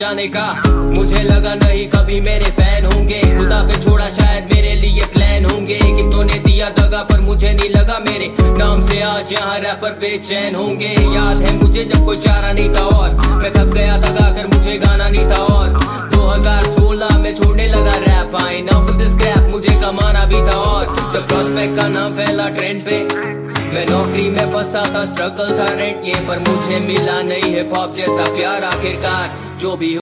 जाने का मुझे लगा नहीं कभी मेरे फैन होंगे, खुदा पे छोड़ा शायद मेरे लिए प्लान होंगे। कितनों ने दिया दगा पर मुझे नहीं लगा मेरे नाम से आज यहाँ रैपर बेचैन होंगे। याद है मुझे जब कोई चारा नहीं था और मैं थक गया था गाकर मुझे गाना नहीं था, और 2016 में छोड़ने लगा rap. I now for this crap मुझे कमाना भी था, और जब प्रॉस्पेक्ट का नाम फैला ट्रेंड पे मैं नौकरी में फंसा था, स्ट्रगल था रेंट ये, पर मुझे मिला नहीं हिप हॉप जैसा प्यार आखिरकार। जो भी